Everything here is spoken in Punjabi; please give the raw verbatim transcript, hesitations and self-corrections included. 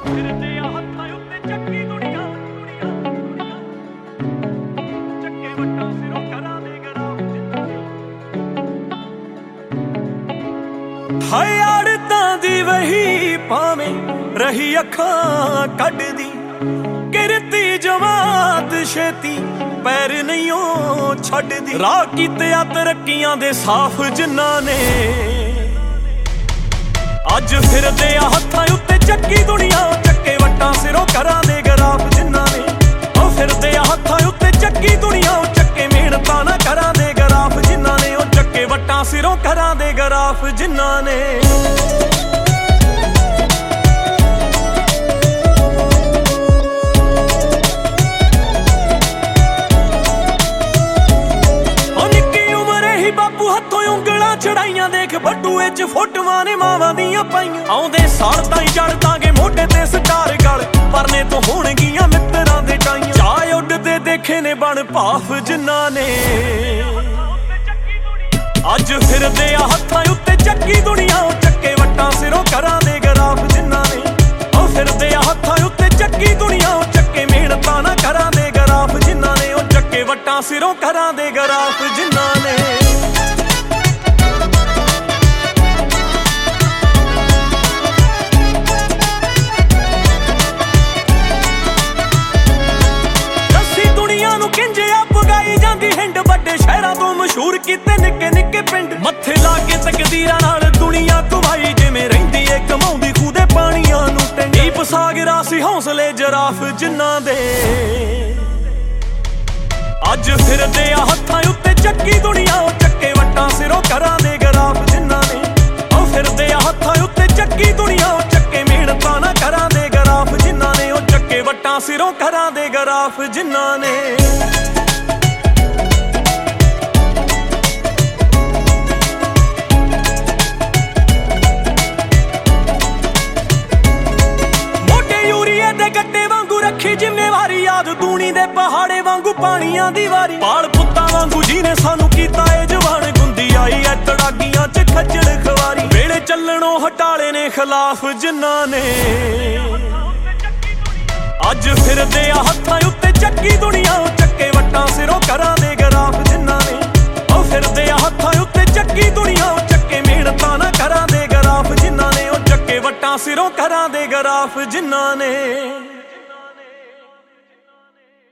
ਫਿਰਦੇ ਆ ਹੱਥਾਂ ਉੱਤੇ ਚੱਕੀ ਦੁਨੀਆ ਦੁਨੀਆ ਚੱਕੇ ਵੱਟਾਂ ਸਿਰੋਂ ਕਰਾਂ ਦੇ ਗਰਾਫ ਜਿੰਨਾ ਹਾਏ ਆੜਤਾਂ ਦੀ ਵਹੀ ਭਾਵੇਂ ਰਹੀ ਅੱਖਾਂ ਕੱਢਦੀ ਕਿਰਤੀ ਜਮਾਤ ਛੇਤੀ ਪੈਰ ਨਹੀਂ ਉਹ ਛੱਡਦੀ ਰਾਹ ਕੀਤੇ ਆ ਤਰੱਕੀਆਂ ਦੇ ਸਾਫ਼ ਜਿਨ੍ਹਾਂ ਨੇ ਅੱਜ ਫਿਰਦੇ ਆ ਹੱਥਾਂ ਉੱਤੇ ਚੱਕੀ ਦੁਨੀਆ ਚੱਕੇ ਵੱਟਾਂ ਸਿਰੋਂ ਕਰਾਂ ਦੇ ਗਰਾਫ ਜਿਨ੍ਹਾਂ ਨੇ ਉਹ ਫਿਰਦੇ ਆ ਹੱਥਾਂ ਉੱਤੇ ਚੱਕੀ ਦੁਨੀਆ ਚੱਕੇ ਮਿਹਨਤਾਂ ਨਾ ਕਰਾਂ ਦੇ ਗਰਾਫ ਜਿਨ੍ਹਾਂ ਨੇ ਉਹ ਚੱਕੇ ਵੱਟਾਂ ਸਿਰੋਂ ਕਰਾਂ ਦੇ ਗਰਾਫ ਜਿਨ੍ਹਾਂ ਨੇ ਬਾਪੂ ਹੱਥੋਂ ਉਂਗਲਾਂ ਚੜਾਈਆਂ ਦੇਖ ਬੱਟੂਏ ਚ ਫੋਟੋਆਂ ਨੇ ਮਾਵਾਂ ਦੀਆਂ ਪਾਈਆਂ ਆਉਂਦੇ ਸਾਲ ਤਾਈਂ ਜੜ ਦਾਂਗੇ ਮੋਢੇ ਤੇ ਸਟਾਰ ਗਲ ਪਰਨੇ ਤੋਂ ਹੋਣਗੀਆਂ ਮਿੱਤਰਾਂ ਦੇ ਟਾਈਆਂ ਚਾਹ ਉੱਡਦੇ ਦੇਖੇ ਨੇ ਬਣ ਭਾਫ ਜਿਨ੍ਹਾਂ ਨੇ ਅੱਜ ਫਿਰਦੇ ਆ ਹੱਥਾਂ ਉੱਤੇ ਚੱਕੀ ਦੁਨੀਆ ਚੱਕੇ ਵੱਟਾਂ ਸਿਰੋਂ ਕਰਾਂ ਦੇ ਗਰਾਫ ਜਿਨ੍ਹਾਂ ਨੇ ਉਹ ਫਿਰਦੇ ਆ ਹੱਥਾਂ ਉੱਤੇ ਚੱਕੀ ਦੁਨੀਆ ਚੱਕੇ ਮਿਹਨਤਾਂ ਨਾ ਕਰਾਂ ਦੇ ਗਰਾਫ ਜਿਨ੍ਹਾਂ ਨੇ ਉਹ ਚੱਕੇ ਵੱਟਾਂ ਸਿਰੋਂ ਕਰਾਂ ਦੇ ਗਰਾਫ ਜਿਨ੍ਹਾਂ ਨੇ ਸ਼ਹਿਰਾਂ ਤੋਂ ਮਸ਼ਹੂਰ ਕੀਤੇ ਨਿੱਕੇ ਨਿੱਕੇ ਪਿੰਡ ਮੱਥੇ ਲਾ ਕੇ ਤਕਦੀਰਾਂ ਨਾਲ ਦੁਨੀਆ ਘੁਮਾਈ ਜਿਵੇਂ ਰਹਿੰਦੀ ਏ ਕਮਾਉਂਦੀ ਖੂਹ ਦੇ ਪਾਣੀਆਂ ਨੂੰ ਟਿੰਡ ਦੀਪ ਸਾਗਰਾ ਸੀ ਹੌਸਲੇ ਜਰਾਫ ਜਿਨ੍ਹਾਂ ਦੇ ਅੱਜ ਫਿਰਦੇ ਆ ਹੱਥਾਂ ਉੱਤੇ ਚੱਕੀ ਦੁਨੀਆ ਚੱਕੇ ਵੱਟਾਂ ਸਿਰੋਂ ਕਰਾਂ ਦੇ ਗਰਾਫ ਜਿਨ੍ਹਾਂ ਨੇ ਉਹ ਫਿਰਦੇ ਆ ਹੱਥਾਂ ਉੱਤੇ ਚੱਕੀ ਦੁਨੀਆ ਚੱਕੇ ਮਿਹਨਤਾਂ ਨਾ ਕਰਾਂ ਦੇ ਗਰਾਫ ਜਿਨ੍ਹਾਂ ਨੇ ਉਹ ਚੱਕੇ ਵੱਟਾਂ ਸਿਰੋਂ ਕਰਾਂ ਦੇ ਗਰਾਫ ਜਿਨ੍ਹਾਂ ਨੇ ਰੱਖੀ ਜ਼ਿੰਮੇਵਾਰੀ ਯਾਦ ਦੂਣੀ ਦੇ ਪਹਾੜੇ ਵਾਂਗੂ ਪਾਣੀਆਂ ਦੀ ਵਾਰੀ ਪਾਲ ਪੁੱਤਾਂ ਵਾਂਗੂ ਜਿਹਨੇ ਸਾਨੂੰ ਕੀਤਾ ਏ ਜਵਾਨ ਗੁੰਦੀ ਆਈ ਐ ਤੜਾਗੀਆਂ ਚ ਖੱਜਲ ਖਵਾਰੀ ਵੇਲੇ ਚੱਲਣੋਂ ਹਟਾਲੇ ਨੇ ਖਿਲਾਫ ਜਿਨ੍ਹਾਂ ਨੇ ਅੱਜ ਫਿਰਦੇ ਆ ਹੱਥਾਂ ਉੱਤੇ ਚੱਕੀ ਦੁਨੀਆ ਚੱਕੇ ਵੱਟਾਂ ਸਿਰੋਂ ਕਰਾਂ ਦੇ ਗਰਾਫ ਜਿਨ੍ਹਾਂ ਨੇ ਉਹ ਫਿਰਦੇ ਆ ਹੱਥਾਂ ਉੱਤੇ ਚੱਕੀ ਦੁਨੀਆ ਚੱਕੇ ਮਿਹਨਤਾਂ ਨਾ ਕਰਾਂ ਦੇ ਗਰਾਫ ਜਿਨ੍ਹਾਂ ਨੇ ਉਹ ਚੱਕੇ ਵੱਟਾਂ ਸਿਰੋਂ ਕਰਾਂ ਦੇ ਗਰਾਫ ਜਿਨ੍ਹਾਂ ਨੇ